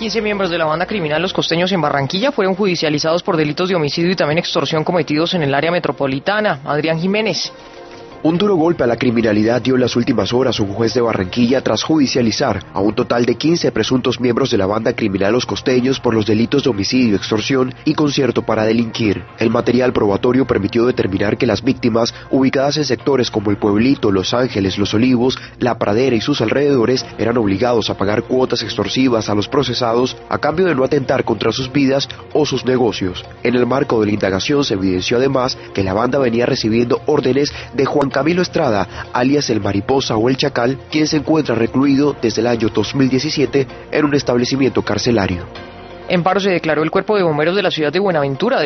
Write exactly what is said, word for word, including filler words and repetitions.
quince miembros de la banda criminal Los Costeños en Barranquilla fueron judicializados por delitos de homicidio y también extorsión cometidos en el área metropolitana. Adrián Jiménez. Un duro golpe a la criminalidad dio en las últimas horas un juez de Barranquilla tras judicializar a un total de quince presuntos miembros de la banda criminal Los Costeños por los delitos de homicidio, extorsión y concierto para delinquir. El material probatorio permitió determinar que las víctimas, ubicadas en sectores como El Pueblito, Los Ángeles, Los Olivos, La Pradera y sus alrededores, eran obligados a pagar cuotas extorsivas a los procesados a cambio de no atentar contra sus vidas o sus negocios. En el marco de la indagación se evidenció además que la banda venía recibiendo órdenes de Juan Camilo Estrada, alias El Mariposa o El Chacal, quien se encuentra recluido desde el año dos mil diecisiete en un establecimiento carcelario. En paro se declaró el Cuerpo de Bomberos de la ciudad de Buenaventura.